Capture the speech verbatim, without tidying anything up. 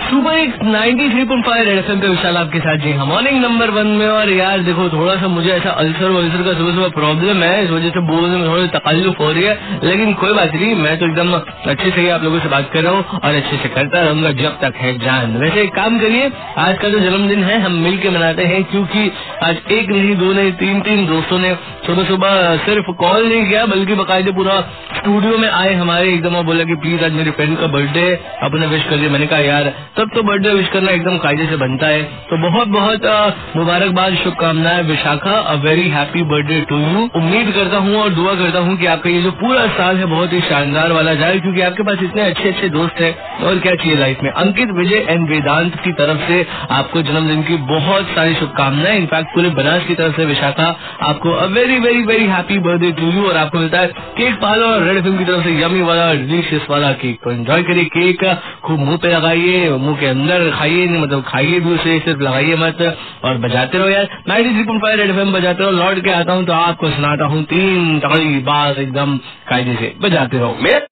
सुबह एक ninety three point five red FM पे विशाल आपके साथ जी हाँ मॉर्निंग नंबर वन में। और यार देखो थोड़ा सा मुझे ऐसा अल्सर वल्सर का सुबह सुबह प्रॉब्लम है, इस वजह से बोलने में थोड़ी तकल्लुफ हो रही है, लेकिन कोई बात नहीं, मैं तो एकदम अच्छे से ही आप लोगों से बात कर रहा हूँ और अच्छे से करता रहूंगा जब तक है जान। वैसे एक काम करिए, आज का जो जन्मदिन है हम मिल के मनाते हैं, क्योंकि आज एक नहीं दो नहीं तीन तीन दोस्तों ने सुबह सुबह सिर्फ कॉल नहीं किया बल्कि बाकायदे पूरा स्टूडियो में आए हमारे एकदम और बोला कि प्लीज आज मेरी फ्रेंड का बर्थडे अपने विश कर दिया। मैंने कहा यार तब तो बर्थडे विश करना एकदम कायदे से बनता है, तो बहुत बहुत मुबारकबाद, शुभकामनाएं Vishakha, a very happy birthday to you. उम्मीद करता हूँ और दुआ करता हूँ कि आपका ये जो पूरा साल है बहुत ही शानदार वाला जाए, क्योंकि आपके पास इतने अच्छे अच्छे दोस्त हैं और क्या चाहिए लाइफ में। अंकित, विजय एंड वेदांत की तरफ से आपको जन्मदिन की बहुत सारी शुभकामनाएं, इनफैक्ट पूरे बनास की तरफ से विशाखा आपको a very very very happy birthday to you. और आपको मिलता है केक पालो और रेड एफएम की तरफ से यमी वाला डिलीशियस वाला केक, तो एंजॉय करिए केक, खूब मुंह पे लगाइए, मुंह के अंदर खाइए, नहीं मतलब खाइए भी उसे, सिर्फ लगाइए मत, और बजाते रहो यार ninety three point five red FM बजाते रहो। लौट के आता हूँ तो आपको सुनाता हूँ तीन तगड़ी बात एकदम कायदे से बजाते रहो।